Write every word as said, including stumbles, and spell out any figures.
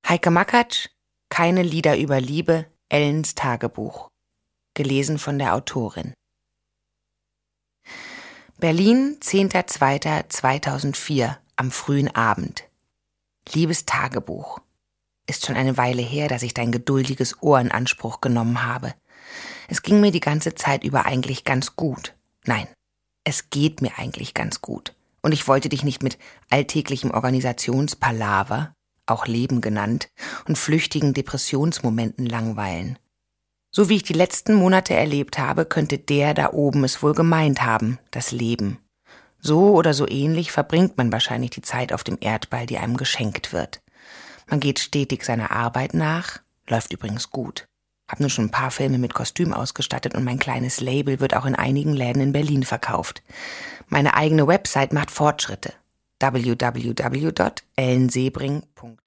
Heike Makatsch, Keine Lieder über Liebe, Ellens Tagebuch. Gelesen von der Autorin. Berlin, zehnter zweiter zweitausendvier, am frühen Abend. Liebes Tagebuch. Ist schon eine Weile her, dass ich dein geduldiges Ohr in Anspruch genommen habe. Es ging mir die ganze Zeit über eigentlich ganz gut. Nein, es geht mir eigentlich ganz gut. Und ich wollte dich nicht mit alltäglichem Organisationspalaver, auch Leben genannt, und flüchtigen Depressionsmomenten langweilen. So wie ich die letzten Monate erlebt habe, könnte der da oben es wohl gemeint haben, das Leben. So oder so ähnlich verbringt man wahrscheinlich die Zeit auf dem Erdball, die einem geschenkt wird. Man geht stetig seiner Arbeit nach, läuft übrigens gut. Hab nun schon ein paar Filme mit Kostüm ausgestattet und mein kleines Label wird auch in einigen Läden in Berlin verkauft. Meine eigene Website macht Fortschritte. w w w punkt ellen sebring punkt de